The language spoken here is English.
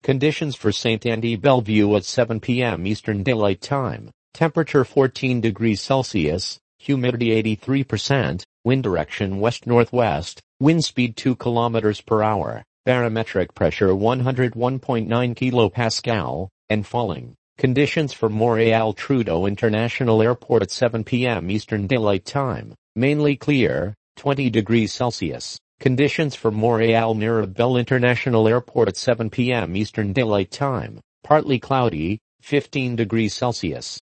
Conditions for St. Andy Bellevue at 7 p.m. Eastern Daylight Time. Temperature 14 degrees Celsius, humidity 83%, wind direction west-northwest, wind speed 2 kilometers per hour, barometric pressure 101.9 kilopascal, and falling. Conditions for Montréal Trudeau International Airport at 7 p.m. Eastern Daylight Time. Mainly clear, 20 degrees Celsius. Conditions for Montréal Mirabel International Airport at 7 p.m. Eastern Daylight Time. Partly cloudy, 15 degrees Celsius.